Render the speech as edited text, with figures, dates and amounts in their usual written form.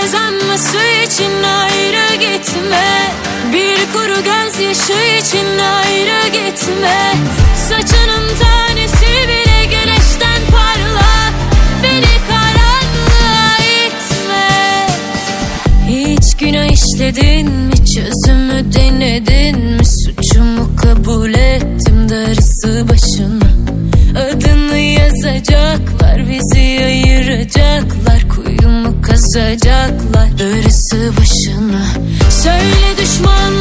Kazanma su için ayrı gitme, bir kuru gözyaşı için ayrı gitme. Saçının tanesi bile güneşten parla, beni karanlığa itme. Hiç günah işledin mi, çözümü denedin mi? Suçumu kabul ettim, darısı başına. Adını yazacaklar, bizi ayıracaklar, kuyumu kazacaklar, darısı başına. Söyle düşman